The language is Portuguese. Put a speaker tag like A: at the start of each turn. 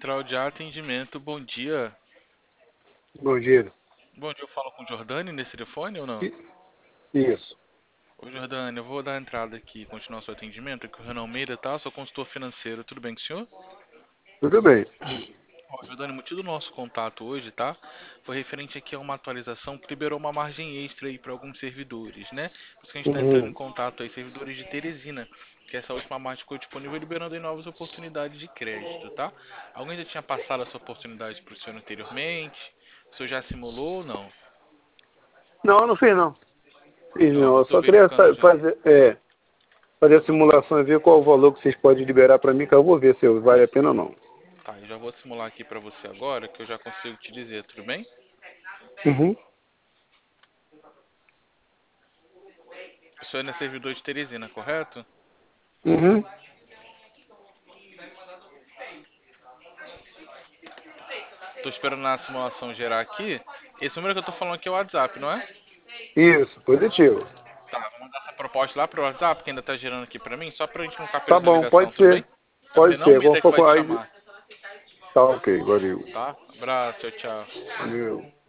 A: Central de Atendimento, bom dia.
B: Bom dia.
A: Bom dia, eu falo com o Jordani nesse telefone ou não?
B: I- Isso.
A: Ô Jordani, eu vou dar entrada aqui e continuar seu atendimento, aqui é o Renan Almeida, tá? Sou consultor financeiro, tudo bem com o senhor?
B: Tudo bem.
A: Ó, Jordani, o motivo do nosso contato hoje, tá? Foi referente aqui a uma atualização que liberou uma margem extra aí para alguns servidores, né? Por isso que a gente está entrando em
B: Uhum.
A: contato aí, servidores de Teresina, que essa última margem ficou disponível liberando aí novas oportunidades de crédito, tá? Alguém já tinha passado essa oportunidade para o senhor anteriormente? O senhor já simulou ou não?
B: Não, não fiz não. Fiz
A: Ó,
B: não.
A: eu
B: Eu
A: tô
B: só queria
A: verificando já.
B: fazer a simulação e ver qual o valor que vocês podem liberar para mim, que eu vou ver se vale a pena ou não.
A: Tá, eu já vou simular aqui pra você agora, que eu já consigo te dizer, tudo bem?
B: Uhum.
A: O senhor é servidor de Teresina, correto?
B: Uhum.
A: Tô esperando a simulação gerar aqui. Esse número que eu tô falando aqui é o WhatsApp, não é?
B: Isso, positivo.
A: Tá, vou mandar essa proposta lá pro WhatsApp, que ainda tá gerando aqui pra mim, só pra gente não ficar
B: Tá
A: preso na
B: bom,
A: ligação,
B: pode
A: tudo bem?
B: ser. Pode
A: Renan
B: ser.
A: Almeida
B: Quando
A: é que
B: for
A: vai
B: com
A: te
B: a...
A: chamar,
B: Tá ok, valeu.
A: tá? Abraço, tchau, tchau.
B: Valeu.